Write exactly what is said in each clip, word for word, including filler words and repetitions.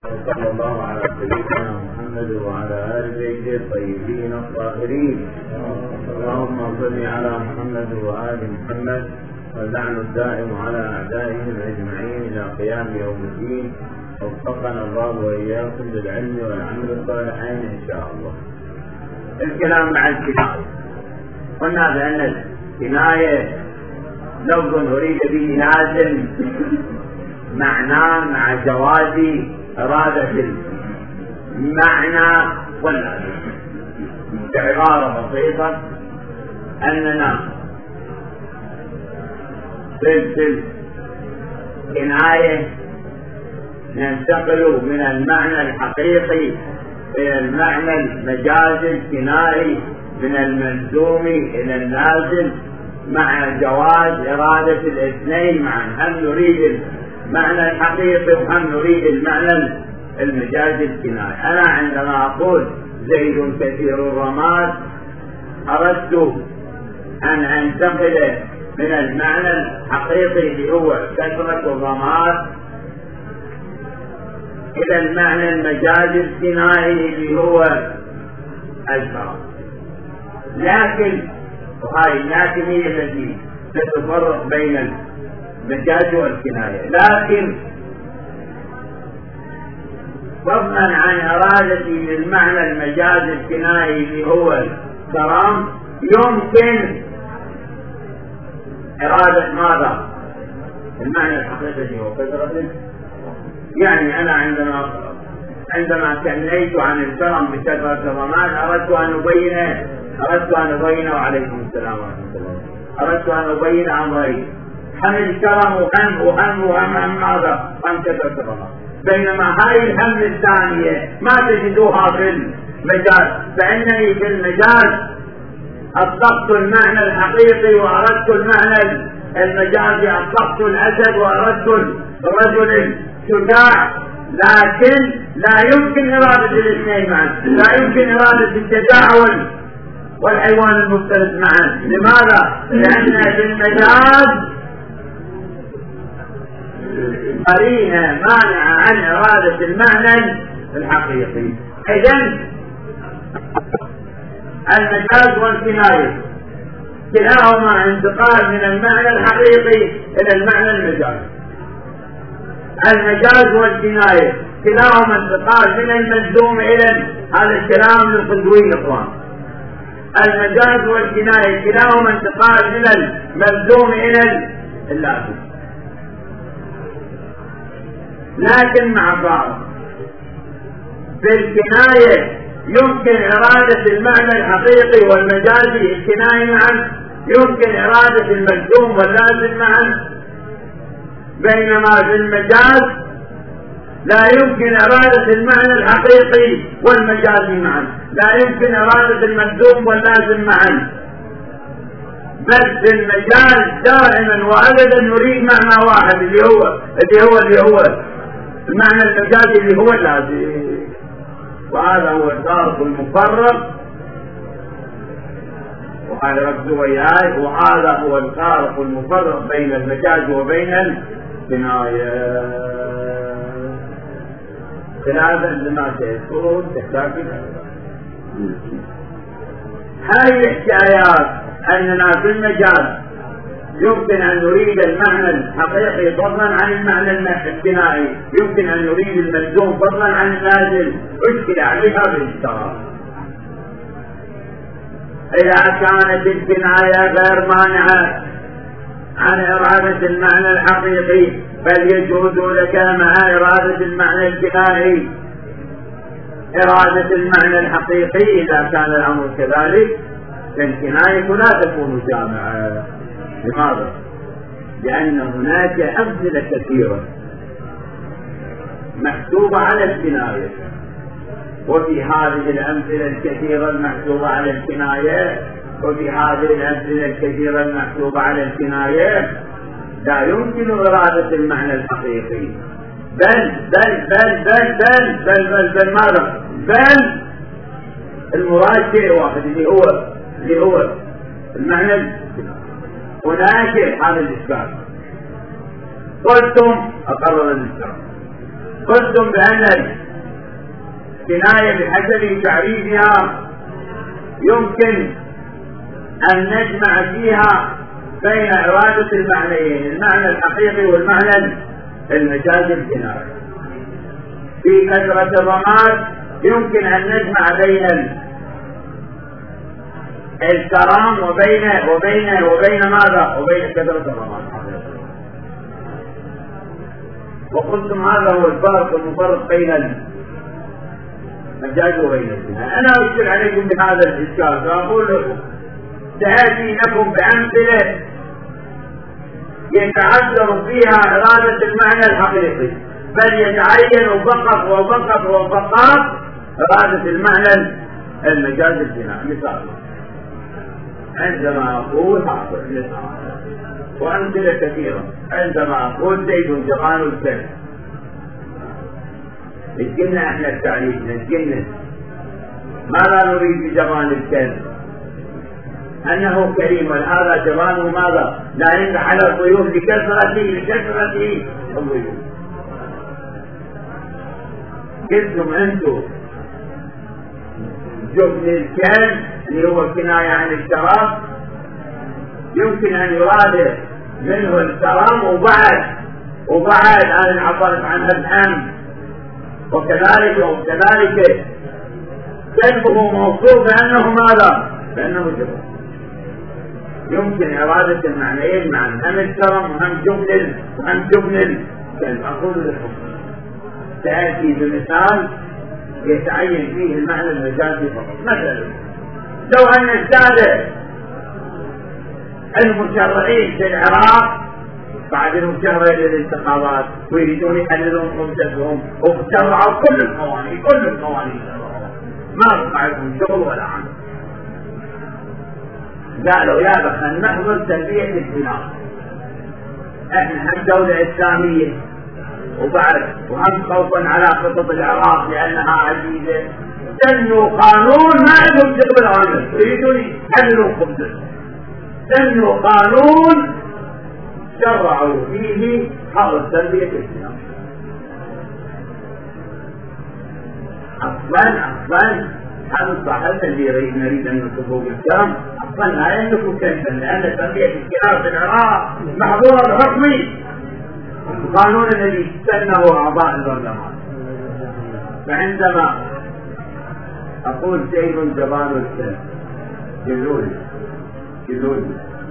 صلى الله على سيدنا محمد وعلى آل بيته الطيبين الطاهرين. اللهم صل على محمد وآل محمد واللعن الدائم على أعدائهم أجمعين إلى قيام يوم الدين. وفقنا الله وإياكم للعلم والعمل الصالحين إن شاء الله. الكلام مع الكناية، قلنا بأن الكناية لفظ أريد به لازم معناه مع جواز إرادة المعنى واللازم. بعبارة بسيطة أننا في الكناية ننتقل من المعنى الحقيقي إلى المعنى المجازي الكنائي من الملزوم إلى اللازم مع جواز إرادة الاثنين معا. هم نريد المعنى الحقيقي وهم نريد المعنى المجازي الكنائي. أنا عندما أقول زيد كثير الرماد أردت أن أنتقل من المعنى الحقيقي اللي هو كثرة الرماد إلى المعنى المجازي الكنائي اللي هو الكرم. لكن وهذه اللكن هي التي تتفرق بين المجاز والكناية. لكن فضلا عن إرادتي للمعنى المجازي الكنائي اللي هو الكرم، يمكن إرادة ماذا؟ المعنى الحقيقي اللي هو كثرة. يعني أنا عندما عندما كنيت عن الكرم بكثرة الرماد أردت أن أبين أردت أن أبين وعليكم السلام ورحمة الله أردت أن أبين أمرين: هم الكرم وهم وهم وهم هم ماذا؟ هم كثرة الرماد. بينما هاي الهم الثانية ما تجدوها في المجاز، فإنني في المجاز أطلقت المعنى الحقيقي وأردت المعنى المجازي، أطلقت الأسد وأردت الرجل الشجاع، لكن لا يمكن إرادة الاثنين معا، لا يمكن إرادة الشجاع والحيوان المفترس معا. لماذا؟ لأن في المجاز قرينة مانعة عن إرادة المعنى الحقيقي. إذن المجاز والكناية كلاهما انتقال من المعنى الحقيقي إلى المعنى المجازي. المجاز والكناية كلاهما انتقال من الملزوم إلى هذا الكلام للقدوي الإخوان. المجاز والكناية كلاهما انتقال من الملزوم إلى اللازم، لكن مع بعض. في الكناية يمكن إرادة المعنى الحقيقي والمجازي الكناية معا، يمكن إرادة الملزوم واللازم معا. بينما في المجاز لا يمكن إرادة المعنى الحقيقي والمجازي معا، لا يمكن إرادة الملزوم واللازم معا. بل في المجاز دائما وأبدا نريد معنى واحد اللي هو اللي هو اللي هو المعنى المجازي اللي هو اللازم. وهذا هو الفارق المفرق، وهذا ركزوا وياي، وهذا هو الفارق المفرق بين المجاز وبين الكناية. خلافا لما سيذكره تحتاج هذه الحكايات أننا في المجاز يمكن أن نريد المعنى الحقيقي فضلا عن المعنى الكنائي، يمكن أن نريد الملزوم فضلا عن اللازم. أشكل عليها بالاشتراك. إذا كانت الكناية غير مانعة عن إرادة المعنى الحقيقي فليجوز لك مع إرادة المعنى الكنائي إرادة المعنى الحقيقي. إذا كان الأمر كذلك فالكناية لا تكون جامعة. لماذا؟ لأن هناك أمثلة كثيرة محسوبة على الكناية، وفي هذه الأمثلة الكثيرة المحسوبة على الكناية وفي هذه الأمثلة الكثيرة المحسوبة على الكناية لا يمكن إرادة المعنى الحقيقي، بل بل بل بل بل بل بل بل ماذا؟ بل المراد شيء واحد اللي هو اللي هو المعنى. هناك هذا الإشكال. قلتم أقرر الإشكال قلتم بأن الكناية بحسب تعريفها يمكن أن نجمع فيها بين إرادة المعنيين، المعنى الحقيقي والمعنى المجازي الكناية. في كثرة الرماد يمكن أن نجمع بين الكرام وبين وبين وبين ماذا؟ وبين كثرة الرماد. وقلتم هذا هو الفرق المفرق بين المجاز وبين الكناية. أنا أشير عليكم بهذا الإشكال فأقول لكم سآتي لكم بأمثلة يتعذر فيها إرادة المعنى الحقيقي، بل يتعين فقط وفقط وفقط إرادة المعنى المجاز الكنائي. مثال عندما أقول حاضر وأمثلة كثيرة، عندما أقول زيد جبان الكلب، نسجلنا احنا التعريف، نسجلنا ماذا نريد بجبان الكلب؟ أنه كريم، هذا جبانه ماذا؟ لا ينجح على الضيوف لكثرته لكثرته الضيوف. قلتم أنتم جبن الكلب اللي هو كناية عن الشرف يمكن أن يراد منه الكرم وبعد وبعد عن العبارة عنها الحمد، وكذلك وكذلك كلبه موصوف بأنه ماذا؟ بأنه جبن. يمكن إرادة المعنيين مع هم الكرم وهم جبن وهم جبن الكلب. أقول لكم تأتي بمثال يتعين فيه المعنى المجازي فقط. مثلا لو أن السادة المشرعين في العراق بعد المشرعين للانتخابات ويريدون يحللون خبزتهم وشرعوا كل القوانين كل القوانين ما بقى لهم شغل ولا عمل، قالوا يا بخل نحضر تلبية الدماء، احنا هم دولة إسلامية وبعد وهم خوفا على خطط العراق لأنها عزيزة، سنوا قانون ما عندهم شغل العمل يريدون يحللون خبزتهم، سنوا قانون شرعوا فيه حظر تلبية الدماء. أصلا أصلا هذا الصحابة اللي يريد نريد أن نكتبه بالكلام أصلا لا يملك كيفا، لأن تربية الكلاب في العراق محظورة بحكمي القانون الذي سنه أعضاء البرلمان. فعندما أقول شيء جبان الكلب جلولي جلولي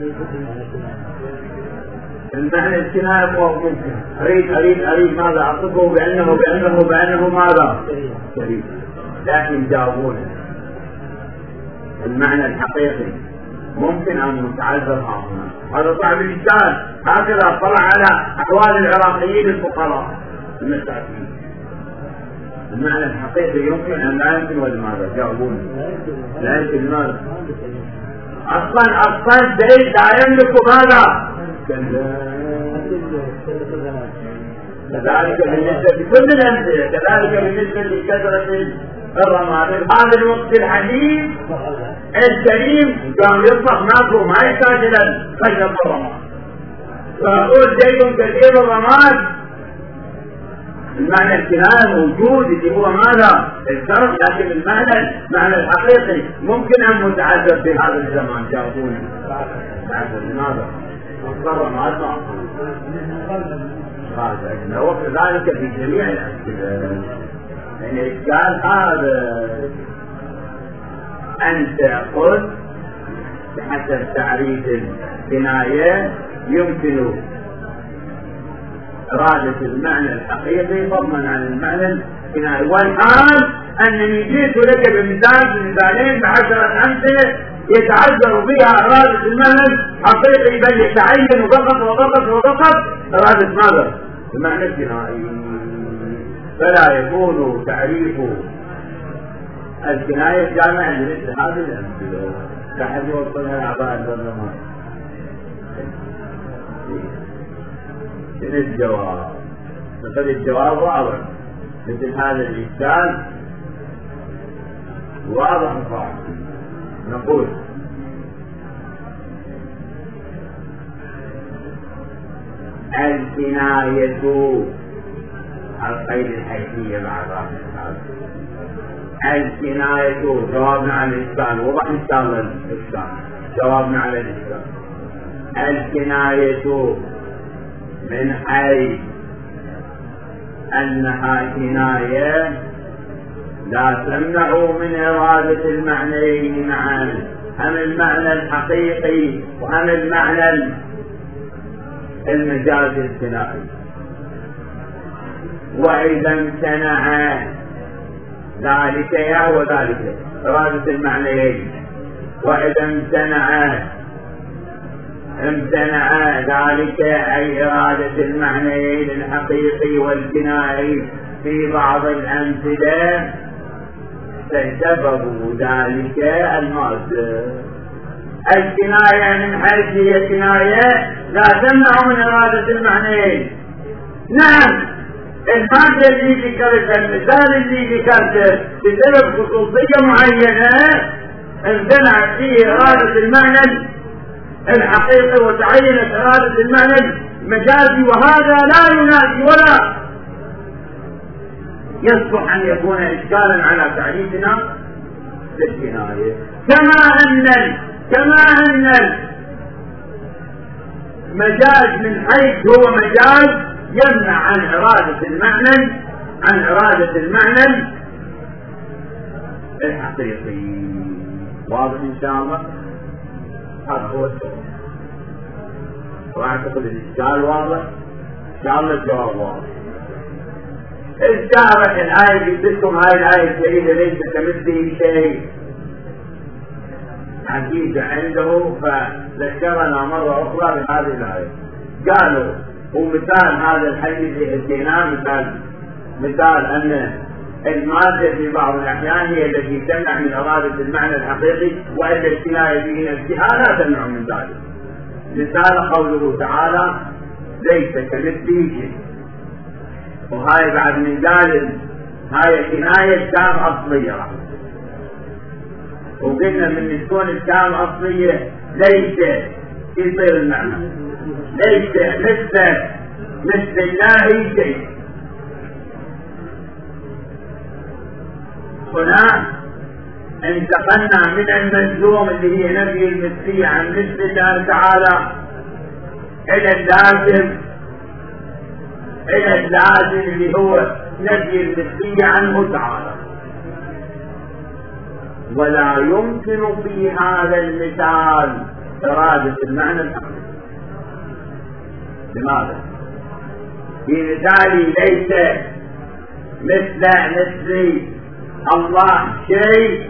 المعنى الكناية هو ممكن أريد أريد أريد ماذا أعطفه بأنه بأنه بأنه ماذا كريم، لكن جاوبوني المعنى الحقيقي ممكن أن نتعذر هنا. هذا صعب الإشكال، هكذا طلع على أحوال العراقيين الفقراء المساكين. المعنى الحقيقي يمكن أم لا يمكن ولا ماذا؟ جاوبوني. لا يمكن لماذا؟ أصلا أصلا زيد لا يملك ماذا؟ كذلك بالنسبة لكل الأمثلة، كذلك بالنسبة لكثرة الرماد. هذا الوقت الحديث الكريم كان يصبح ماكو ما يحتاج إلى خشب الرماد، فأقول زيد كثير الرماد المعنى الكناية موجود اللي هو ماذا؟ الكرم، لكن المعنى المعنى الحقيقي ممكن أن متعذب في هذا الزمان. جاوبوني لماذا؟ الكرم هذا هذا وكذلك في جميع الأمثلة. يعني الإشكال هذا أنت قلت بحسب تعريف الكناية يمكن إرادة المعنى الحقيقي فضلا عن المعنى الكناية، والآن أنني جئت لك بمثال بمثالين بعشرة أمثلة يتعذر بها إرادة المعنى الحقيقي، بل يتعين فقط وفقط وفقط إرادة ماذا؟ المعنى الكنائي، فلا يكون تعريف الكناية جامعا لمثل هذه الأمثلة. تحت وصلها أعضاء البرلمان من الجواب، مثل الجواب واضح، مثل هذا الإشكال واضح وصاحب. نقول الكناية القيد الحيثية مع ظاهر الكناية جوابنا على الإشكال. وضح إن شاء الله الإشكال، جوابنا على الإشكال. الكناية من حيث أنها كناية لا تمنع من إرادة المعنيين معا، هم المعنى الحقيقي وهم المعنى المجازي الثنائي. وإذا امتنع ذلك يا وذلك إرادة المعنيين، وإذا امتنع امتنع ذلك أي إرادة المعنيين الحقيقي والكنائي في بعض الأمثلة فسبب ذلك المادة. الكناية من حيث هي كناية لا تمنع من إرادة المعنيين. نعم المادة اللي ذكرتها، المثال اللي ذكرته بسبب خصوصية معينة امتنعت فيه إرادة المعنى الحقيقي وتعينت إرادة المعنى المجازي، وهذا لا ينافي ولا يصلح أن يكون إشكالا على تعريفنا للكناية. كما أن كما أن المجاز من حيث هو مجاز يمنع عن إرادة المعنى عن إرادة المعنى الحقيقي. واضح إن شاء الله؟ هذا هو السؤال، وأعتقد الإشكال واضح إن شاء الله، الجواب واضح. الشارح الآية جبت لكم هاي الآية الجديدة ليس كمثله شيء عجيبة عنده، فذكرنا مرة أخرى بهذه الآية. قالوا ومثال هذا الحديث اللي اتيناه مثال مثال أن المادة في بعض الأحيان هي التي تمنع من إرادة المعنى الحقيقي، وإلا الكناية به نفسها لا تمنع من ذلك. مثال قوله تعالى ليس كمثله شيء، وهاي بعد من قال هاي كناية تام أصلية، وقلنا من تكون التام أصلية ليس يصير المعنى ليس مثل مثل الله شيء. هنا انتقلنا من الملزوم اللي هي نفي المثلية عن مثل الله تعالى إلى اللازم إلى اللازم اللي هو نفي المثلية عنه تعالى. ولا يمكن في هذا المثال إرادة المعنى الحقيقي. لماذا؟ في مثالي ليس مثل مثل الله شيء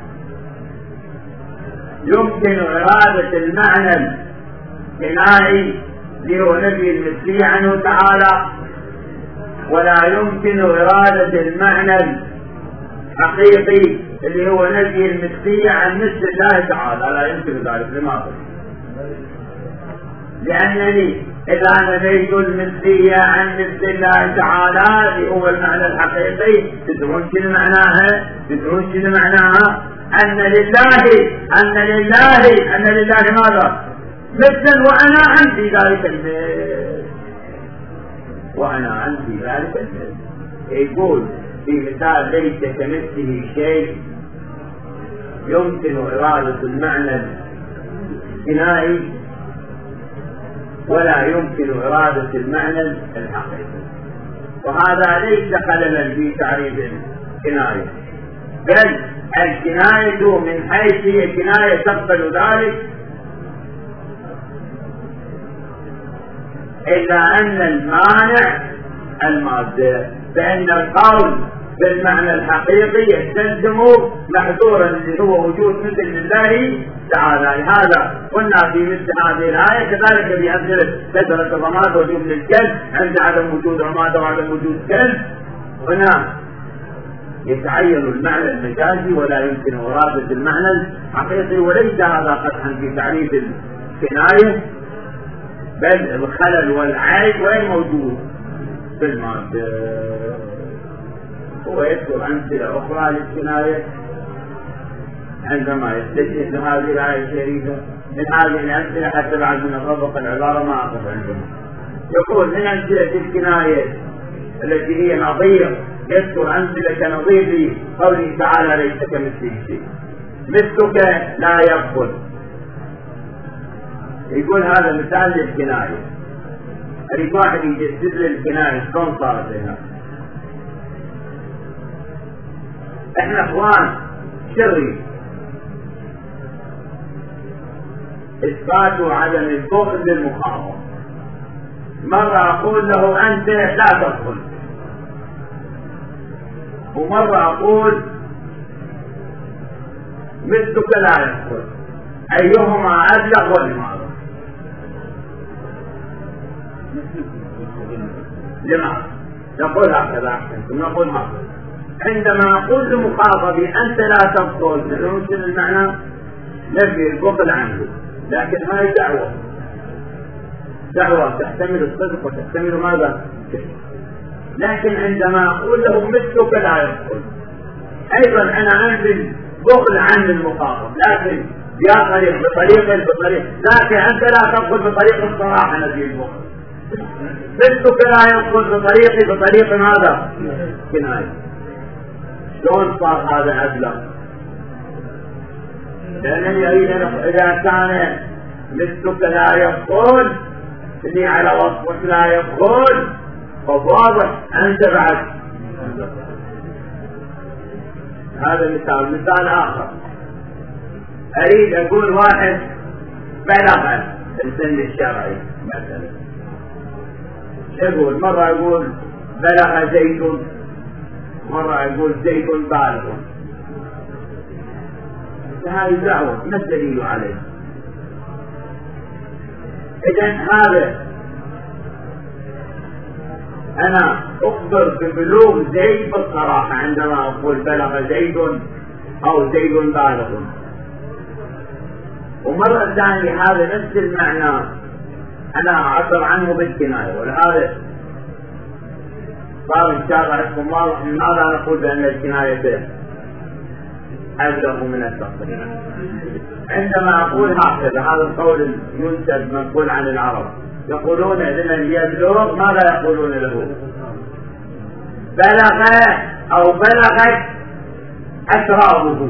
يمكن إرادة المعنى الكنائي اللي هو نفي المثلية عنه تعالى، ولا يمكن إرادة المعنى الحقيقي اللي هو نفي المثلية عن مثل الله تعالى، لا يمكن ذلك. لماذا؟ لأنني إذا نفيت المثلية عن مثل الله تعالى اللي هو المعنى الحقيقي، تدرون شنو معناها؟ تدرون شنو معناها؟ أن لله أن لله أن لله ماذا؟ مثلا وأنا عن في ذلك المثل، وأنا عن في ذلك المثل. يقول في مثال ليس كمثله شيء يمكن إرادة المعنى الكنائي ولا يمكن إرادة المعنى الحقيقي، وهذا ليس خللا في تعريف الكناية، بل الكناية من حيث هي كناية تقبل ذلك، إلا أن المانع المادة، فإن القول بالمعنى الحقيقي يستلزم محذورا اللي هو وجود مثل لله تعالى. لهذا قلنا في مثل هذه الآية كذلك بأمثلة كثرة الرماد وجود الكلب عند عدم وجود رماد وعدم وجود كلب، هنا يتعين المعنى المجازي ولا يمكن إرادة المعنى الحقيقي، وليس هذا قدحا في تعريف الكناية، بل الخلل والعيب وين موجود في المادة. هو يذكر أمثلة أخرى للكناية عندما يستشهد هذه الآية الشريفة من هذه الأمثلة حتى بعد من نطبق العبارة ما أقف عندهم. يقول من أمثلة الكناية التي هي نظير، يذكر أمثلة كنظير قوله تعالى ليس كمثله شيء. مثلك لا يقبل، يقول هذا مثال للكناية. أريد واحد يجسد لي الكناية شلون صارت هنا. احنا اخوان شري اثبات عدم البخل للمخاطب. مرة اقول له انت لا تدخل، ومرة اقول مثلك لا يدخل، ايهما ابلغ ولماذا؟ لماذا؟ نقول هكذا احسن، نقول هكذا. عندما أقول لمخاطبي أنت لا تبطل، يمكن المعنى نفي البطل عنه، لكن هذه دعوة دعوة تحتمل الصدق وتحتمل ماذا؟ لكن عندما أقول له مثلك لا يبطل، أيضا أنا أنفي بخل عن المخاطب، لكن بيا طريق بطريق بطريق، لكن أنت لا تبطل بطريق الصراحة نفي البخل. مثلك لا يبطل بطريقي بطريق ماذا؟ كناية. شلون صار هذا أبلغ؟ لأنني أريد إذا كان مثلك لا يبطل إني على وصفك لا يبطل، فواضح أنت بعد. هذا مثال. مثال آخر، أريد أقول واحد بلغ السن الشرعي مثلا، أقول مرة أقول بلغ زيد، مرة يقول زيد بالغ، فهذه دعوة ما الدليل عليه؟ إذن هذا أنا أخبر ببلوغ زيد بالصراحة عندما أقول بلغ زيد أو زيد بالغ. ومرة ثانية هذا نفس المعنى أنا أعبر عنه بالكناية، ولهذا صار إن شاء الله اسم واضح. لماذا نقول بأن الكناية أبلغ من التصريح؟ عندما أقول هكذا، هذا القول ينسب منقول عن العرب، يقولون لمن يبلغ ماذا يقولون له؟ بلغ أو بلغت أسراره،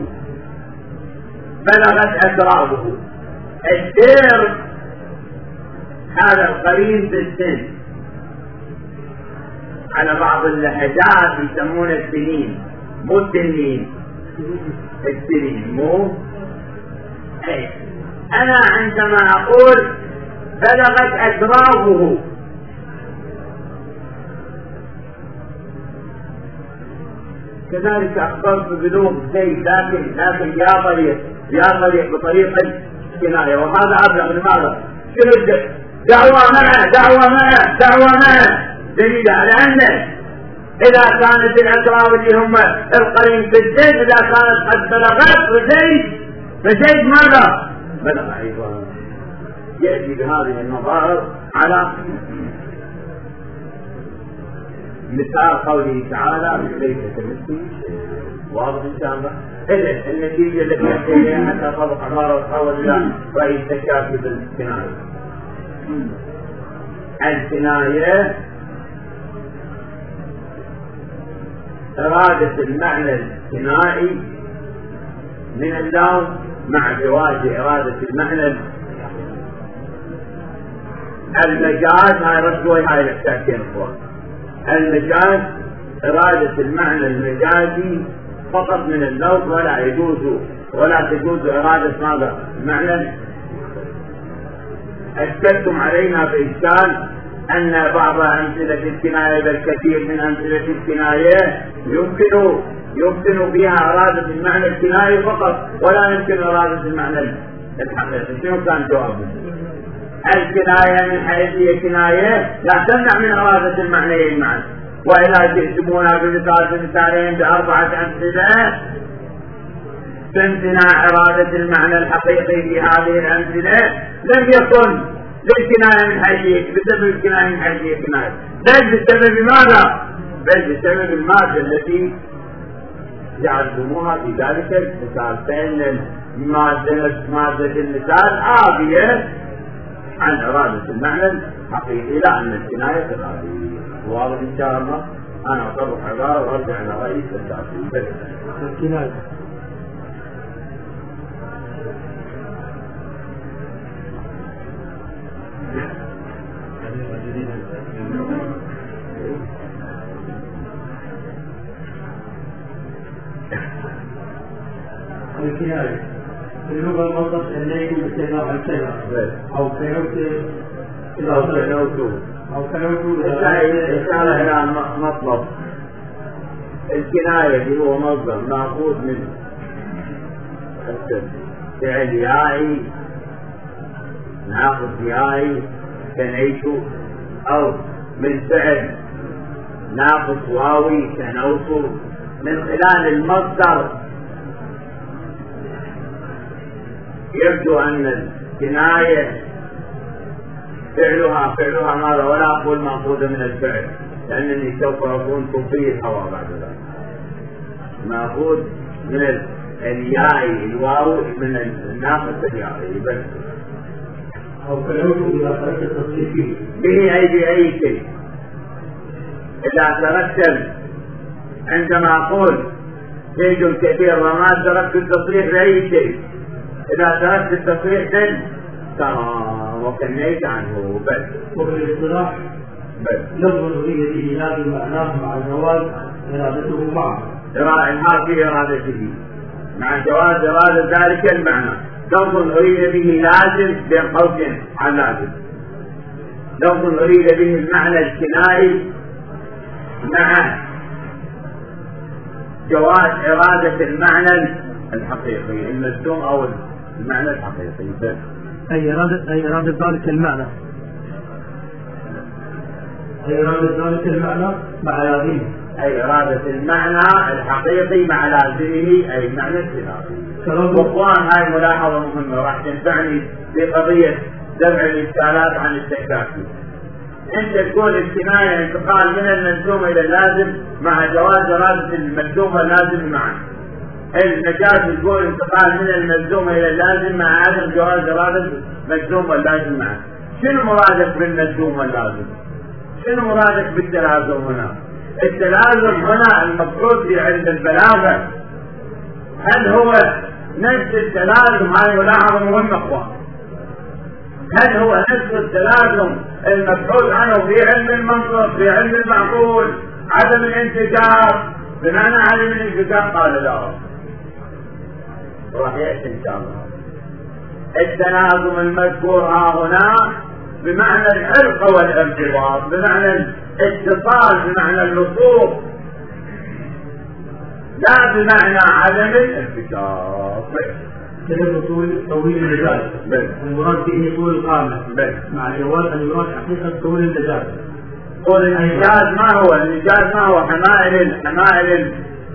بلغت أسراره. السير هذا القرين في السن، على بعض اللهجات يسمون السنين، مو السنين، السنين مو ايه. انا عندما اقول بلغت اسراره، كذلك اخبرت ببلوغ زيد، لكن لكن يا طريق يا طريق بطريق الكناية، وهذا ابلغ. لماذا؟ شنو دعوة معه دعوة معه دعوة معه دليل على أن إذا كانت الأسرار اللي هم القرين في الزيد إذا كانت قد بلغت فزيد فزيد ماذا؟ بلغ أيضا. يأتي بهذه النظائر على مثال قوله تعالى ليس كمثله شيء. واضح إن شاء الله. إذن النتيجة التي يأتي إليها حتى تضبط عبارة وتحول إلى رأي التشابه بالكناية. الكناية إرادة المعنى الكنائي من اللفظ مع جواز إرادة المعنى المجاز. هاي ردوا هاي الأشياء أخوان. المجاز إرادة المعنى المجازي فقط من اللفظ، ولا يجوز ولا تجوز إرادة ماذا؟ المعنى. أشكلتم علينا بإشكال أن بعض أمثلة الكناية بل كثير من أمثلة الكناية يمكن يمكن فيها إرادة المعنى الكناية فقط، ولا يمكن إرادة المعنى الحقيقي. شنو كان جوابه؟ الكناية من حيث هي كناية لا تمنع من إرادة المعنيين معا، وإذا جئتمونا بمثال بمثالين بأربعة أمثلة تمتنع إرادة المعنى الحقيقي في هذه الأمثلة، لم يكن للكناية من حيث بسبب الكناية من حيث هي كناية، بل بسبب ماذا؟ بل بسبب المادة التي جعلتموها في ذلك المثال، فإن مادة مادة المثال عابية عن إرادة المعنى الحقيقي، لا أن الكناية إرادية. واضح إن شاء الله. أنا أطبق عبارة وأرجع إلى رئيس التعطيل. الكناية الكناية في اللغة المصدر الليل باستخدام الكلمة أو كنوت أو كنوت أو كنوت إشارة إلى مطلب. الكناية اللي هو مصدر مأخوذ من فعل يائي ناخذ يائي كنيت، أو من فعل ناخذ واوي كنوت. من خلال المصدر يبدو أن الكناية فعلها فعلها ماذا، ولا أقول مأخوذة من الفعل لأنني سوف أكون تطير هوا بعد ذلك. مأخوذ من الياء الواو من الناقص الياء بس. أو كلمة إذا تركت التصريح فيه به أي بأي شيء. إذا ترتب عندما أقول شيء كثير وما تركت التصريح بأي شيء، إذا تركت التصريح دل تمام وكنيت عنه بس. وبالاصطلاح بس لفظ أريد به لازم معناه مع جواز إرادته معه. ما في إرادته مع جواز إرادة ذلك المعنى. لفظ أريد به لازم بين قوسين عن لازم. لفظ أريد به المعنى الكنائي مع جواز إرادة المعنى الحقيقي الملزوم أو المعنى الحقيقي بس. أي إرادة أي إرادة ذلك المعنى أي إرادة ذلك المعنى مع لازمه. أي إرادة المعنى الحقيقي مع لازمه أي المعنى الكنائي. وإخوان هاي ملاحظة مهمة راح تنفعني في قضية دفع الإشكالات عن التكافي. أنت تقول الكناية انتقال من الملزوم إلى اللازم مع جواز إرادة الملزوم واللازم معا. المجاز تقول انتقال من الملزوم إلى اللازم مع عدم جواز إرادة الملزوم واللازم معا. شنو مرادك بالملزوم واللازم؟ شنو مرادك بالتلازم هنا؟ التلازم هنا المفروض عند البلاغة هل هو نفس التلازم؟ هاي ملاحظة مهمة اخوان. هل هو نفس التلازم المبحوث عنه في علم المنطق في علم المعقول عدم الانتجاب؟ بمعنى عدم الانتجاب قال لا، راح يأتي ان شاء الله. التلازم المذكور ها هنا بمعنى العلق والارتباط، بمعنى الاتصال، بمعنى اللصوق، لا بمعنى عدم الانتجاب. كلمة طول طويل المجال المراد به طول القامة مع جواز أن يراد حقيقة طول المجال. طول المجاز ما هو؟ المجاز ما هو؟ حمائل حمائل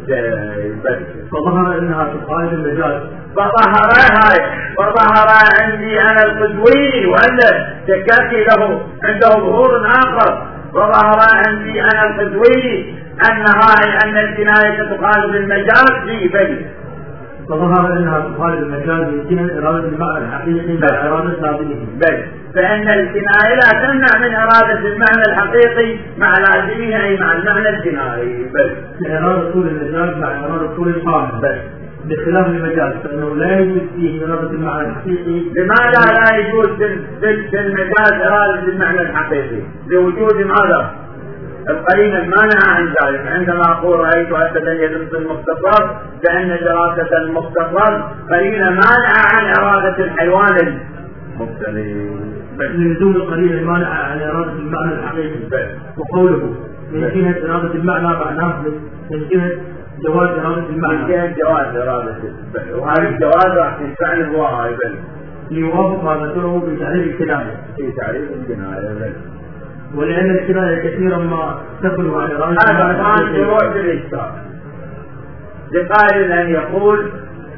فظهر أنها تخالف المجاز. فظهر هاي فظهر عندي أنا القدوي وأن تكافي له عنده ظهور آخر. فظهر عندي أنا القدوي أن هاي أن الكناية تخالف المجاز في بني. فظهر أنها تخالف المجاز يمكن إرادة المعنى الحقيقي مع إرادة لازمه. بل فإن الكناية لا تمنع من إرادة المعنى الحقيقي مع لازمه أي مع المعنى الكنائي. بل إرادة طول المجاز مع إرادة طول القامة. بل بخلاف المجاز فإنه لا يوجد فيه إرادة المعنى الحقيقي. لماذا لا يجوز في المجاز إرادة المعنى الحقيقي؟ لوجود ماذا؟ القرين المانع عن ذلك. عندما أقول رأيت أسدا يدرس المختصر لأن دراسة المختصر قرين مانع عن إرادة الحيوان المختلف. لزوم القرين المانع عن إرادة المعنى الحقيقي. وقوله من جهة إرادة المعنى معناه من جهة جواز إرادة المعنى. من جهة جواز إرادة المعنى. وهذا الجواز راح تنفعل هو أيضا. ليوافق ما ذكره في تعريف الكناية. في تعريف الكناية. ولأن الكناية كثيرا ما تبلغ عن إرادة هذا كان في وقت الإشكال لقائل أن يقول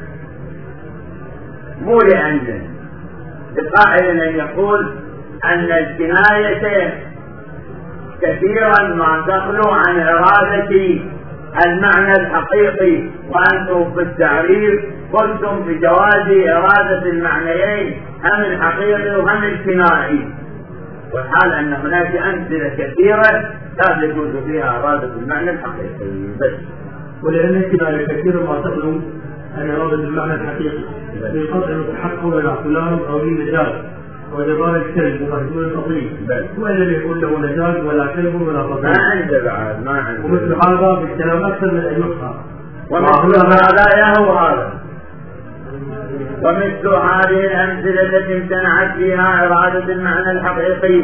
مو لأنه لقائل أن يقول أن الكناية كثيرا ما تخلو عن إرادة المعنى الحقيقي، وأنتم في التعريف قلتم بجواز إرادة المعنيين هم الحقيقي وهم الكنائي. والحال أن هناك أمثلة كثيرة لا تجوز فيها إرادة المعنى الحقيقي بس. ولأن الكناية كثيرا ما تخلو عن إرادة المعنى الحقيقي من قطع متحقق إلى فلان أو لي نجاز وجبال الكلب ومهزول الفضيل وإلا يقول له نجاز ولا كلب ولا فضيل ما عنده بعد ما عنده. ومثل هذا في الكلام أكثر من أن يفهم. ومثل هذا يهو هذا ومثل هذه الأمثلة التي امتنعت فيها إرادة المعنى الحقيقي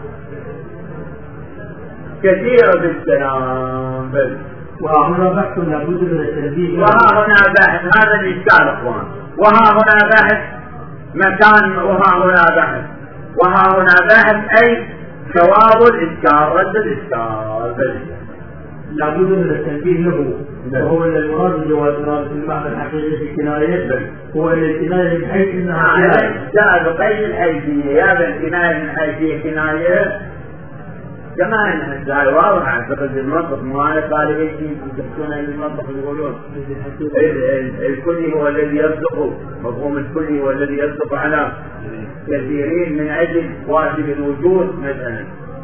كثيرة في الكلام بل. وهنا بحث لابد من التنبيه. وها هنا بحث هذا الإشكال أخوان. وها هنا بحث مكان وها هنا بحث وها هنا بحث أي جواب الإشكال رد الإشكال بل. لابد من التنبيه له وهو أن المراد بجواز إرادة المعنى الحقيقي في الكناية هو أن الكناية من حيث أنها كناية جاء بقيد الحيثية يا بالكناية من حيثية كناية كما أنها جاي واضح أعتقد المنطق مؤلف قال ايش يدخلون المنطق يقولون الكلي هو الذي يصدق مفهوم الكلي هو الذي يصدق على كثيرين من أجل واجب الوجود مثلا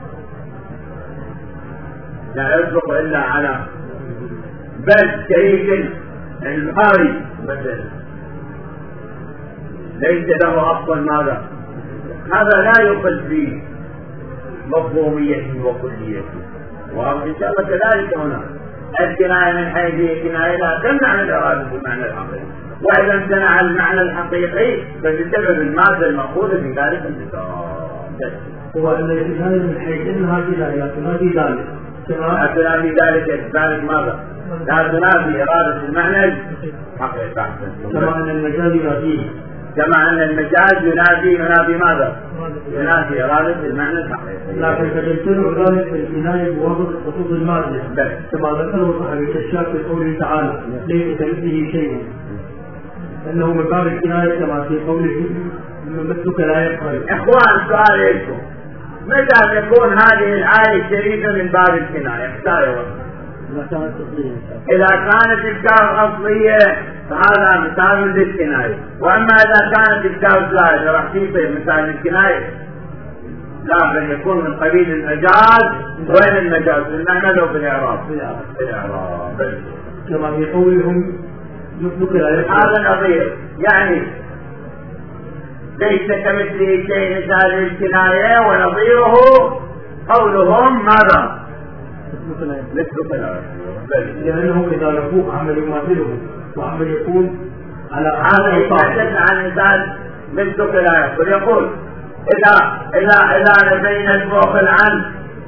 لا يصدق إلا على بل شريك البخاري مثلا ليس له أصل ماذا هذا لا يقل فيه مفهوميته وكليته وإن شاء الله كذلك هنا الكناية من حيث كناية لا تمنع من إرادة المعنى الحقيقي وإذا امتنع المعنى الحقيقي فبسبب المادة المأخوذة في ذلك الانتصار هو أن الكناية من حيث أنها كناية تنافي ذلك لا تنافي ذلك ذلك ماذا؟ لا تنافي إرادة المعنى الحقيقي كما أن المجاز ينافيه كما أن المجاز ينافي ينافي ماذا؟ ينافي إرادة المعنى الحقيقي لكن تجسر ذلك في الكناية بوضع خطوط المادة كما ذكره صاحب الكشاف في قوله تعالى ليس كمثله شيء أنه من باب الكناية كما في قوله مثلك لا يفعل. إخوان سؤال لكم متى تكون هذه الآية الشريفة من باب الكناية؟ اختاروا إذا كانت الكاف أصلية فهذا مثال للكناية وأما إذا كانت الكاف زائدة راح تصير مثال للكناية لا بل يكون من قبيل المجاز. وين المجاز؟ المعنى لو في الإعراب في الإعراب كما في قولهم مثلك لا يفعل. هذا نظير يعني ليس كمثله شيء مثال للكناية ونظيره قولهم ماذا؟ مثلك لا يفعل لأنه إذا نفوق عمل يماثله وعمل يكون على هذا يتحدث عن مثال مثلك لا يفعل يقول إذا إذا إذا نبينا الفوقل عن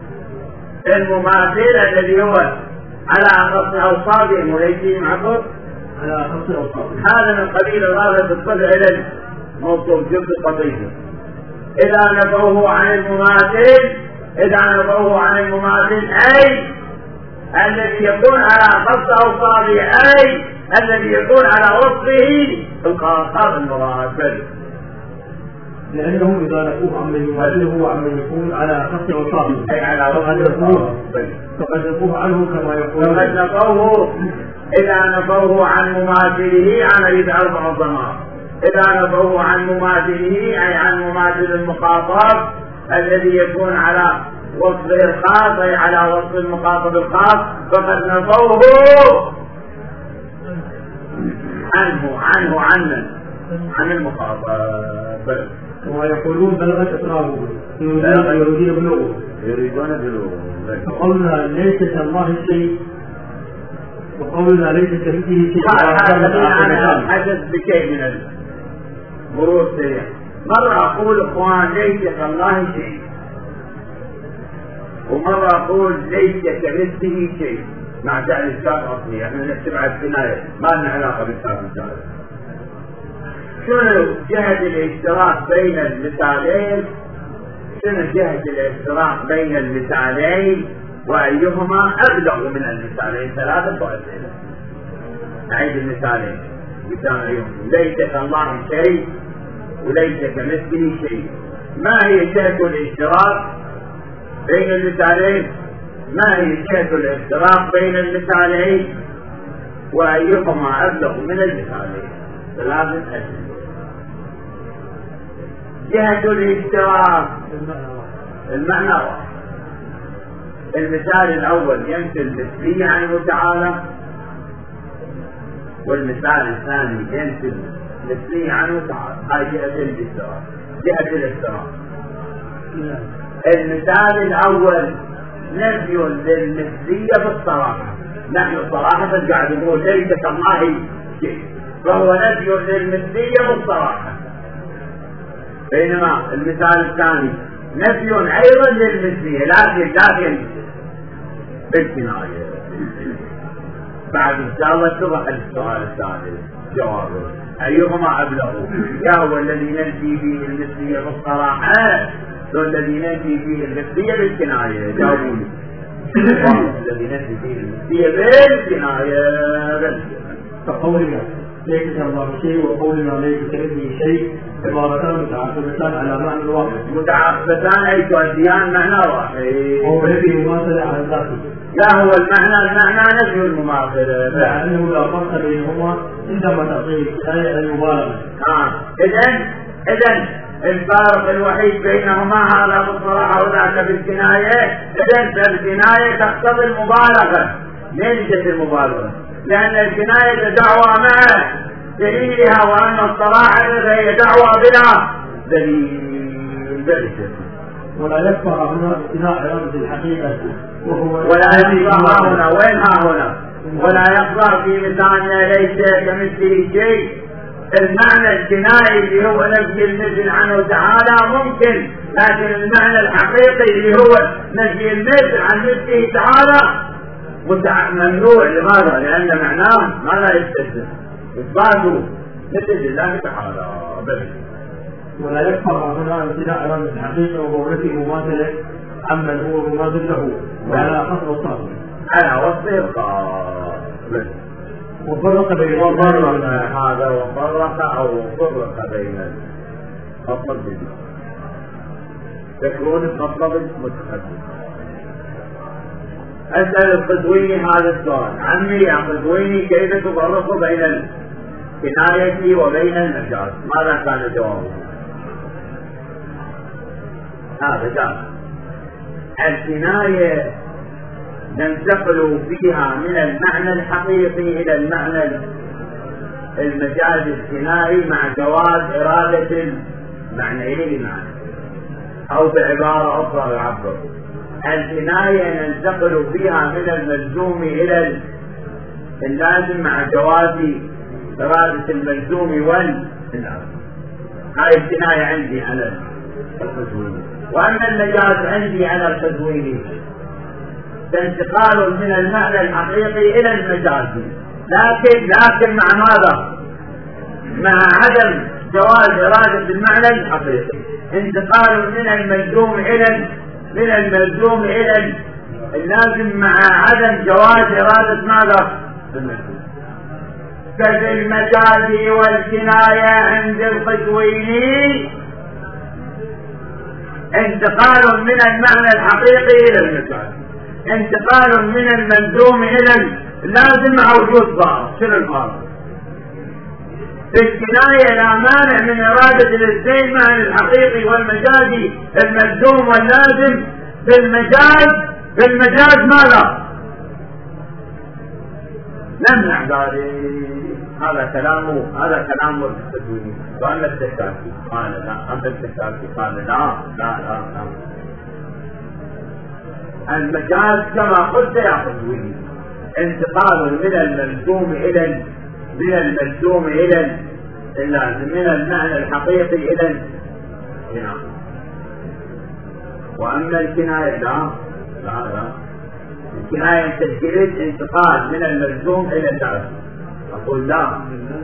المماثل الذي هو على خط أوصافهم وليس معقول على خط أوصافهم هذا من قبيل الغالب الصدع إلى موصوف جزء قضية. إذا نبوه عن المماثل إذا نبوه عن المماثل أي الذي يكون على خط أوصافه أي الذي يكون على وصفه الخاص المراد لأنه إذا نفوه عمن يماثله وعمن يكون على خط أوصافه أي على وصفه فقد نفوه عنه كما يقول فقد نفوه إذا نفوه عن مماثله عمل أربع ضمائر إذا نفوه عن مماثله أي عن مماثل المخاطب الذي يكون على وصفه الخاص أي على وصف المخاطب الخاص فقد نفوه عنه عنه عن عن المخاطب ويقولون بلغت إطرابه يريدون بلوغه يريدون بلوغه فقولنا ليس كالله شيء وقولنا ليس كمثله شيء هذا حدث بشيء من المرور سريع مرة أقول إخوان ليس كالله شيء ومرة أقول ليس كمثله شيء مع جعل الشاف أصلي احنا نكتب على الكناية ما لنا علاقة بالشاف الجاهل. شنو جهة الاشتراك بين المثالين شنو جهة الاشتراك بين المثالين وأيهما أبلغ من المثالين ثلاثة أسئلة أعيد المثالين ليس كالله شيء وليس كمثله شيء ما هي جهة الاشتراك بين المثالين ما هي جهة الاشتراك بين المثالين وأيهما أبلغ من المثالين ثلاثة أسئلة. جهة الاشتراك المعنى واحد. المثال الأول يمثل مثلية عنه تعالى، والمثال الثاني يمثل مثلية عنه تعالى. هاي جهة الاستراء، جهة الاستراء. المثال الأول نفي للمثلية بالصراحة، نحن صراحة قاعد نقول ليس كالله شيء، فهو نفي للمثلية بالصراحة. بينما المثال الثاني نفي أيضا للمثلية لكن لكن بالكناية. بعد إن شاء الله اتضح السؤال الثالث جوابه أيهما أبلغ؟ يا هو الذي ننفي فيه المثلية بالصراحة هو الذي ننفي فيه المثلية بالكناية؟ جاوبوني. الذي ننفي فيه المثلية بالكناية. فقولنا ليس كالله شيء وقولنا ليس كمثله شيء عبارتان متعاقبتان على معنى واحد. متعاقبتان أي تؤديان معنى واحد. هو نفي المماثلة على ذاته. لا هو المعنى المعنى نفي المماثلة. لأنه لا فرق بينهما عندما تعطيه الكناية المبالغة. آه. إذن إذن الفارق الوحيد بينهما هذا بالصراحة وذاك بالكناية. إذن الكناية تقتضي المبالغة. ليش المبالغة؟ لأن الكناية دعوة مع دليلها، وأن الصراحة هي دعوة بلا دليل. ولا يكفر هنا ابتداء رمز الحقيقة وهو ولا يكفر هنا وين ها هنا ولا يكفر في مثالنا ليس كمثله شيء. المعنى الكنائي اللي هو نفي المثل عنه تعالى ممكن، لكن المعنى الحقيقي اللي هو نفي المثل عن مثله تعالى ممنوع. لماذا؟ لأن معناه ماذا يستلزم؟ إثباته مثل الله تعالى بس. ولا يكفر هنا ابتداء رمز الحقيقة وهو نفي مماثلة عمن هو مماثل له وعلى قصر الصافي على وصف الخاص بس. وفرق بين وفرق هذا وفرق أو فرق بين المطلب تكون المطلب متقدم. أسأل القزويني هذا السؤال: عمي يا قزويني كيف تفرق بين الكناية وبين المجاز؟ ماذا كان جوابه؟ هذا جاء الكناية ننتقل فيها من المعنى الحقيقي إلى المعنى المجاز الكنائي مع جواز إرادة المعنيين معا، أو بعبارة أخرى يعبر الكناية ننتقل فيها من الملزوم إلى اللازم مع جواز إرادة الملزوم واللازم. هاي الكناية عندي على القزويني. وأما المجاز عندي على القزويني انتقال من المعنى الحقيقي إلى المجاز، لكن لكن مع ماذا؟ مع عدم جواز إرادة المعنى الحقيقي. انتقال من الملزوم إلى من الملزوم إلى اللازم مع عدم جواز إرادة ماذا؟ الملزوم. ففي المجاز والكناية عند القزويني انتقال من المعنى الحقيقي إلى المجاز، انتقال من الملزوم إلى اللازم مع وجود ظاهر. شنو الفارق؟ في الكناية لا مانع من إرادة الاثنين مع الحقيقي والمجازي الملزوم واللازم. في المجاز في المجاز ماذا؟ نمنع ذلك. هذا كلامه هذا كلامه القزويني. وأما التكاكي قال لا، أما التكاكي قال لا لا لا لا. المجاز كما قلت يا قزويني انتقال من الملزوم إلى من الملزوم إلى اللازم، من المعنى الحقيقي إلى الكناية. وأما الكناية لا لا لا. الكناية تجريد انتقال من الملزوم إلى اللازم. أقول لا،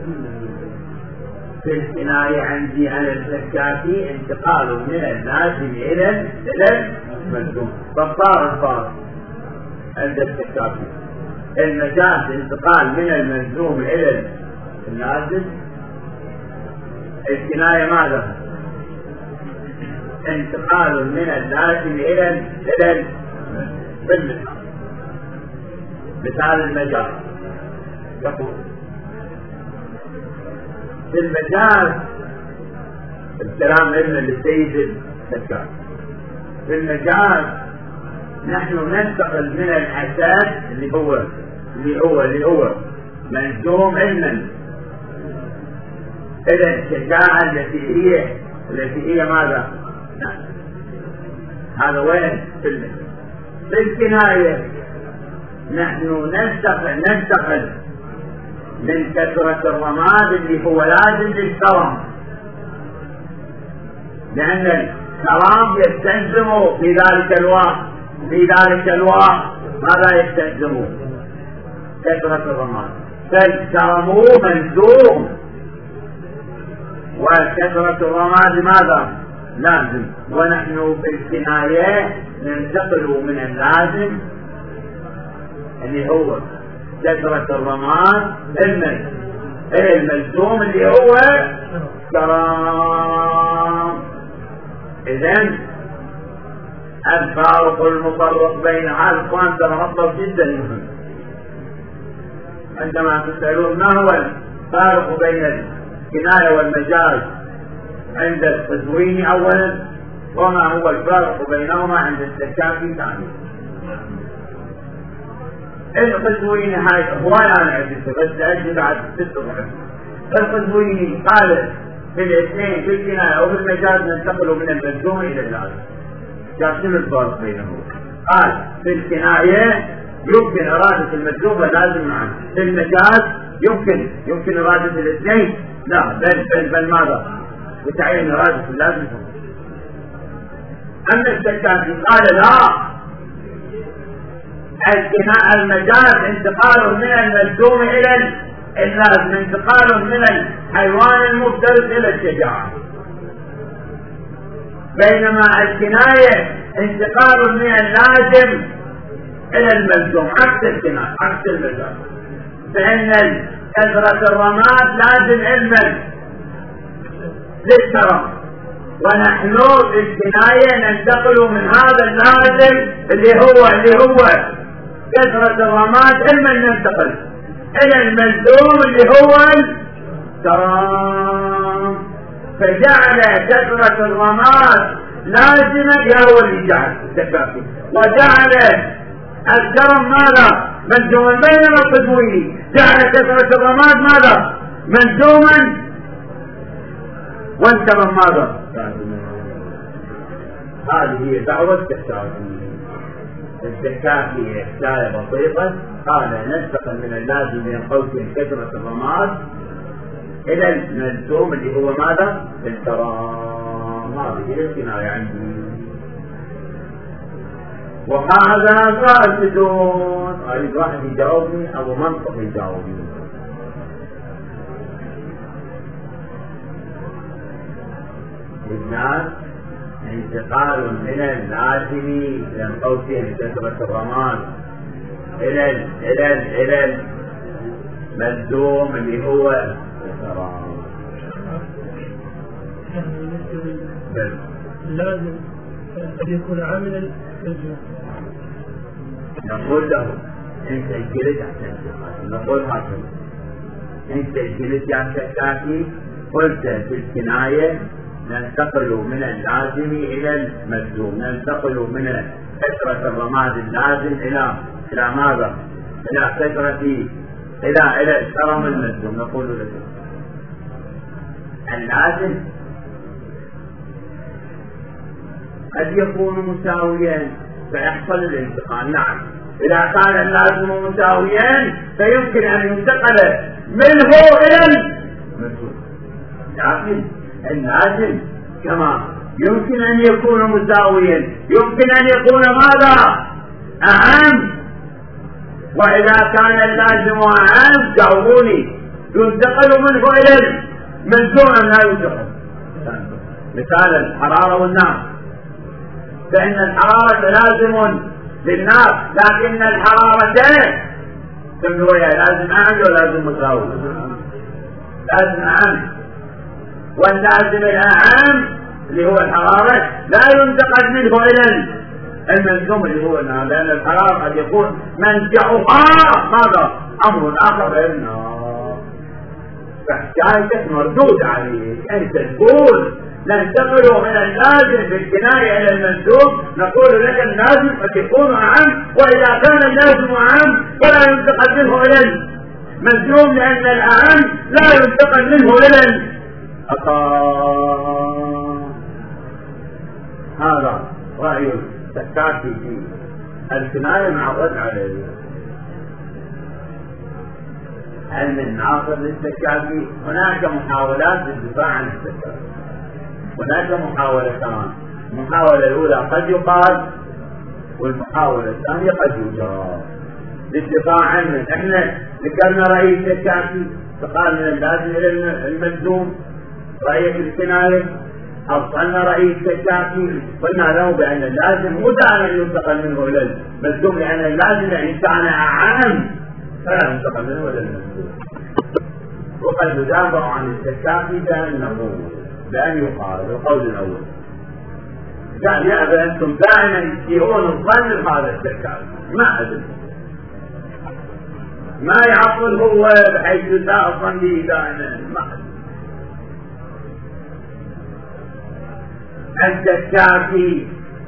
في الكناية عندي أنا الزكاتي انتقال من اللازم إلى إلى الملزوم. فصار الفارق عند الزكاتي. المجاز انتقال من الملزوم إلى اللازم. الكناية ماذا؟ انتقال من اللازم إلى إلى بالمثال. مثال المجاز يقول في المجاز الكلام علم للسيد الزكاتي. في المجاز نحن ننتقل من الأساس اللي هو اللي هو اللي هو ملزوم علما إلى الشجاعة التي هي التي هي ماذا؟ هذا وين؟ في الكناية نحن ننتقل ننتقل من كثرة الرماد اللي هو لازم للكرم، لأن الكرام يستلزم في ذلك الوقت في ذلك الوقت ماذا يستلزم؟ كثرة الرماد، فالكرم ملزوم وكثرة الرماد ماذا؟ لازم. ونحن في الكناية ننتقل من اللازم اللي هو كثرة الرماد إلى الملزوم اللي هو كرام. إذن الفارق المفرق بين هذا القرآن ترى جدا مهم. عندما تسألون ما هو الفارق بين الكناية والمجاز عند التزوين أولا، وما هو الفارق بينهما عند التشابه ثانيا. التزوين هاي هو أنا عجبت بس أجي بعد ست ضعف. التزوين قال في الاثنين في الكناية أو في المجاز ننتقل من الملزوم إلى اللازم. شنو الفارق بينهما؟ قال في الكناية يمكن إرادة الملزوم واللازم معا، في المجاز يمكن يمكن إرادة الاثنين لا بل بل بل ماذا؟ وتعين إرادة اللازم. أما الشكاكي قال لا، الكناء المجاز انتقال من الملزوم إلى اللازم، انتقال من الحيوان المفترس إلى الشجاعة، بينما الكناية انتقال من اللازم إلى الملزوم، عكس الكناية عكس المجاز. فإن كثرة الرماد لازم علما للكرم، ونحن في الكناية ننتقل من هذا اللازم اللي هو اللي هو كثرة الرماد علما ننتقل إلى الملزوم اللي هو الكرم. فجعل كثرة الرماد لازما يا هو اللي جعل التكافي، وجعل الكرم ماذا؟ ملزوما. بينما التزويني جعل كثرة الرماد ماذا؟ ملزوما، والكرم ماذا؟ هذه هي دعوة التكافي. التكافي حكاية بسيطة، قال ننتقل من اللازم من قوس كثرة الرماد إلى الملزوم اللي هو ماذا؟ الكرم. هذه هي الكناية عندي. وهذا فاسدون. أريد واحد يجاوبني أو منطق يجاوبني. الناس انتقال من اللازم من قوسه كثرة الرماد إلى ال إلى ال إلى الملزوم اللي هو الكرام. لازم قد يكون عاملا ملزوم. نقول له انت اجلس عشان نقول هكذا، انت اجلس يا شكاكي، قلت في الكناية ننتقل من اللازم إلى الملزوم، ننتقل من كثرة الرماد اللازم إلى إلى ماذا؟ إلى كثرة إلى إلى الكرم الملزوم. نقول لك اللازم قد يكون مساويا فيحصل الانتقال. نعم، إذا كان اللازم مساويا فيمكن أن ينتقل منه إلى الملزوم، لكن اللازم كما يمكن أن يكون مساويا يمكن أن يكون ماذا؟ أهم. وإذا كان اللازم أهم جاوبوني، ينتقل منه إلى الملزوم أم لا ينتقل؟ مثال الحرارة والنار، فإن الحرارة لازم للنار، لكن الحرارتين كم هو لازم أهم ولازم مساوي؟ لازم أهم، واللازم الأهم اللي هو الحرارة لا ينتقل منه إلى الملزوم اللي هو النار، لأن الحرارة قد يكون منشأها ماذا؟ أمر آخر غير النار. فحكايتك مردود عليك، أنت تقول ننتقل من اللازم بالكناية إلى الملزوم، نقول لك اللازم قد يكون أعم، وإذا كان اللازم أعم فلا ينتقل منه إلى الملزوم، لأن الأعم لا ينتقل منه إلى الأقام. هذا رأي السكاكي في الكناية مع الرد عليه. هل من ناصر للسكاكي؟ هناك محاولات للدفاع عن السكاكي، هناك محاولة كمان. المحاولة الأولى قد يقال، والمحاولة الثانية قد يجاب للدفاع عنه. احنا ذكرنا رأي السكاكي فقال من اللازم إلى الملزوم رأي الكناية، أبطلنا رأي السكاكي قلنا له بأن اللازم مو دائما ينتقل منه إلى الملزوم، لأن اللازم يعني كان أعم فلا ينتقل منه إلى الملزوم. وقد ندافع عن السكاكي بأن نقول بأن يقال القول الأول قال يا أنتم دائما تشيرون الظن هذا السكاكي، ما أدري ما يعقل هو بحيث لا الظن به دائما، ما أدري. السكاكي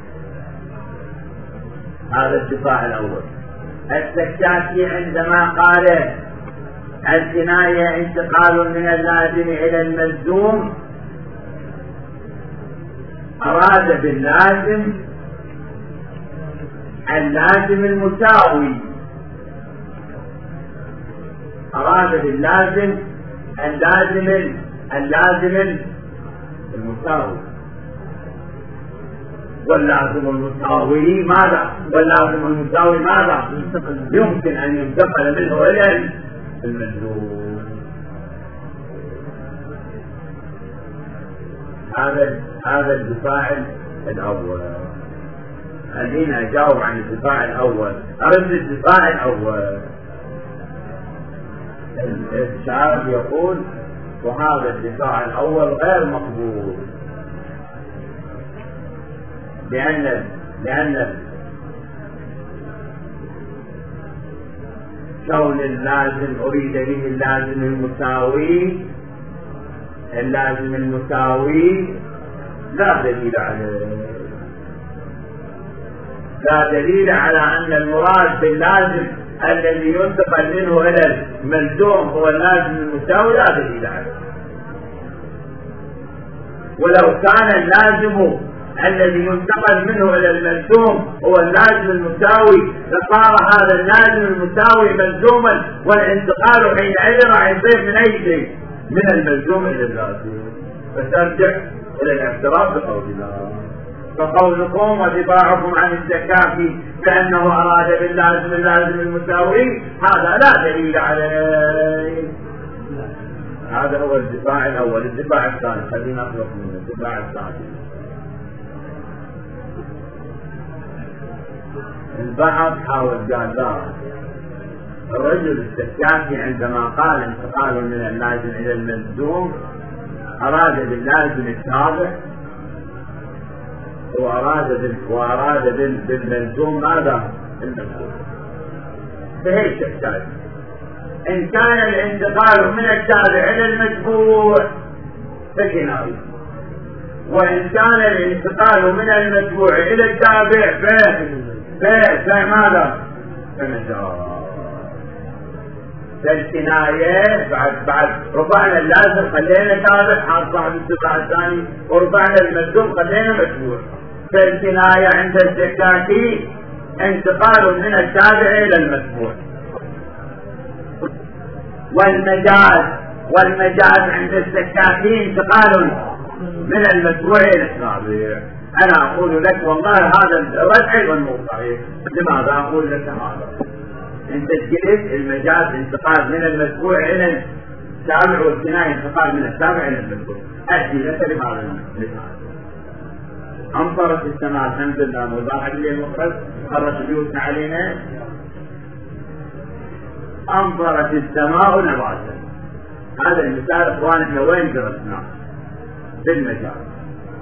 هذا الدفاع الأول. السكاكي عندما قال الكناية انتقال من اللازم إلى الملزوم أراد باللازم اللازم المساوي، أراد باللازم اللازم اللازم المساوي. واللازم المساوي ماذا؟ واللازم المساوي ماذا؟ يمكن أن ينتقل منه إلى الملزوم. هذا هذا الدفاع الأول. خلينا أجاوب عن الدفاع الأول. أرد الدفاع الأول. الشاعر يقول وهذا الدفاع الأول غير مقبول، لأن لأن كون اللازم أريد به اللازم المساوي، اللازم المساوي لا دليل عليه، لا دليل على أن المراد باللازم الذي ينتقل منه إلى الملزوم هو اللازم المساوي، لا دليل عليه. ولو كان اللازم الذي ينتقل منه إلى الملزوم هو اللازم المساوي لصار هذا اللازم المساوي ملزوما، والانتقال حينئذ راح يصير من أي شيء؟ من الملزوم إلى اللازم. فترجع إلى الاعتراف بقول الله. فقولكم ودفاعكم عن السكاكي كأنه أراد باللازم اللازم المساوي هذا لا دليل عليه. هذا هو الدفاع الأول. الدفاع الثاني خلينا نخلص منه. الدفاع الثاني البعض حاول قال لا، الرجل السكاكي عندما قال انتقال من اللازم إلى الملزوم أراد باللازم التابع وأراد وأراد بالملزوم ماذا؟ الملزوم. فهيك الشاذ. إن كان الانتقال من التابع إلى المتبوع فكناية، وإن كان الانتقال من المتبوع إلى التابع فماذا؟ فمجاز. فالكناية بعد بعد رفعنا اللازم خلينا تابع حاط صاحب الدفاع الثاني، ورفعنا الملزوم خلينا متبوع. فالكناية عند السكاكي انتقال من التابع إلى المتبوع. والمجاز والمجاز عند السكاكي انتقال من المتبوع إلى التابع. أنا أقول لك والله هذا الرد أيضا مو صحيح. لماذا أقول لك هذا؟ أنت قلت المجاز انتقال من المتبوع إلى التابع، والكناية انتقال من التابع إلى المتبوع. أدي لك لماذا المثال. أمطرت السماء الحمد لله مضاعف لي المخرج خرج بيوتنا علينا. أمطرت السماء نباتا. هذا المثال إخوان إحنا وين درسناه؟ بالمجاز.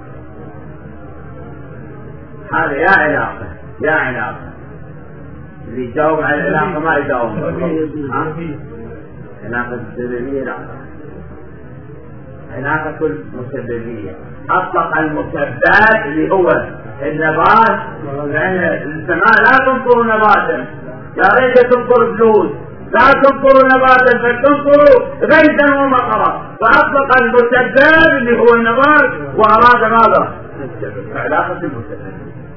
هذا يا علاقة يا علاقة. اللي يجاوب على العلاقة ما يجاوب. علاقة السببية لا. علاقة المسببية. أطلق المسبب اللي هو النبات، لأن السماء لا تنطر نباتا، يا ريت تنطر فلوس، لا تنطر نباتا بل تنطر غيثا ومطرا، فأطلق المسبب اللي هو النبات وأراد ماذا؟ علاقة المسبب.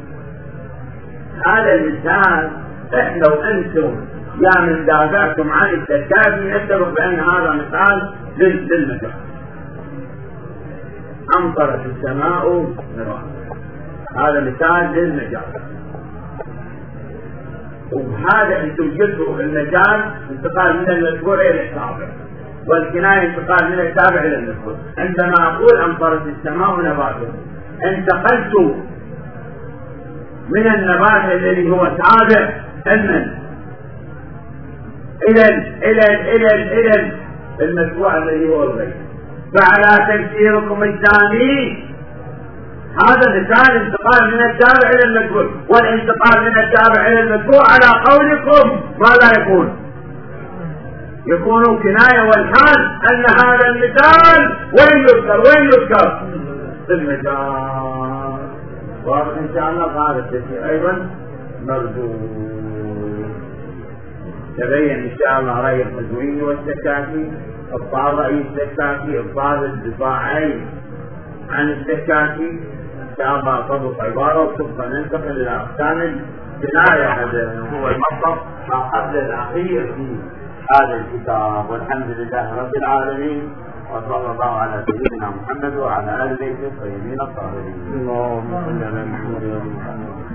هذا المثال احنا وانتم يا من دافعتم عن التكافي نتفق بأن هذا مثال للمجال. أمطرت السماء نبات، هذا مثال للمجال. وهذا انتم جبتوا المجال انتقال من المذكور الى التابع، والكناية انتقال من التابع الى المذكور. عندما اقول امطرت السماء نباتا، انتقلت من النبات الذي هو تابع من الى الى الى الى المشروع الذي هو الغيث. فعلى تفسيركم الثاني هذا مثال انتقال من التابع الى المذكور، والانتقال من التابع الى المذكور على قولكم ماذا يكون؟ يكون كناية، والحال ان هذا المثال وين يذكر؟ وين يذكر؟ في المجال. وان شاء الله هذا التفسير ايضا مردود. تبين ان شاء الله رأي القزويني والسكاكي، ابطال رأي السكاكي، ابطال الدفاعين عن السكاكي. إن شاء الله تضبط عبارة وسوف ننتقل إلى أقسام الكناية. هذا هو المطلب ما قبل الأخير في هذا الكتاب. والحمد لله رب العالمين، وصلى الله على سيدنا محمد وعلى آل بيته الطيبين الطاهرين. اللهم صل على محمد.